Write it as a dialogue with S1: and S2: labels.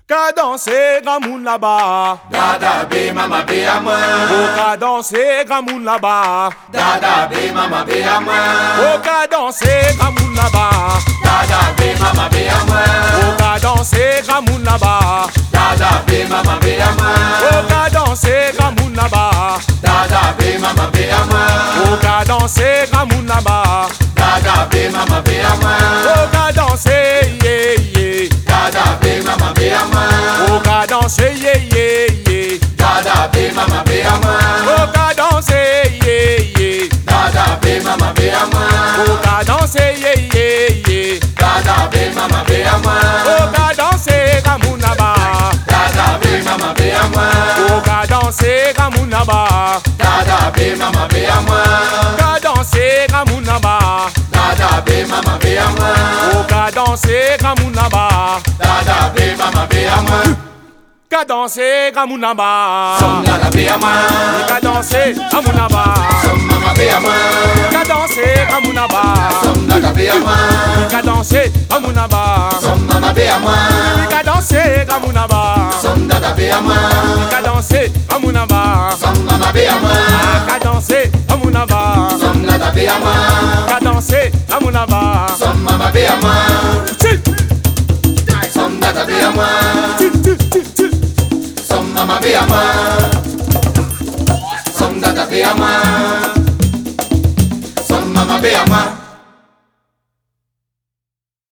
S1: Ka danser grand moun là-bas.
S2: Dada be mama be à moi.
S1: Oh ka danser grand moun là-bas.
S2: Dada be mama be à moi.
S1: Oh ka danser grand moun là-bas.
S2: Dada be mama be à moi.
S1: Oh ka danser grand moun là-bas.
S2: Dada be mama be à moi.
S1: Oh ka danser grand moun là-bas.
S2: Dada be mama be à moi.
S1: Oh ka danser grand moun là-bas.
S2: Dada be mama be à moi.
S1: Oh ka danser yeah yeah.
S2: Dada be mama be à moi.
S1: Oh ka danser yeah yeah yeah.
S2: Dada be mama be à moi.
S1: Oh ka danser yeah yeah.
S2: Dada be mama be à moi.
S1: Oh ka danser yeah yeah yeah.
S2: Dada be mama be à moi.
S1: Oh ka danser grand moun là-bas.
S2: Dada be mama be à moi.
S1: Oh ka danser grand moun là-bas.
S2: Dada be mama be à moi.
S1: Ka danser grand moun là-bas.
S2: Dada be mama be à moi.
S1: Oh ka danser grand moun là-bas.
S2: Dada be mama be à moi.
S1: Ka danser grand moun là-bas.
S2: Som dada be à moi.
S1: Ka danser grand moun là-bas.
S2: Som mama be à moi.
S1: Ka danser grand moun là-bas.
S2: Som dada be à moi.
S1: Ka danser grand moun là-bas.
S2: Som mama be à moi.
S1: Ka danser grand moun là-bas.
S2: Som dada be à moi.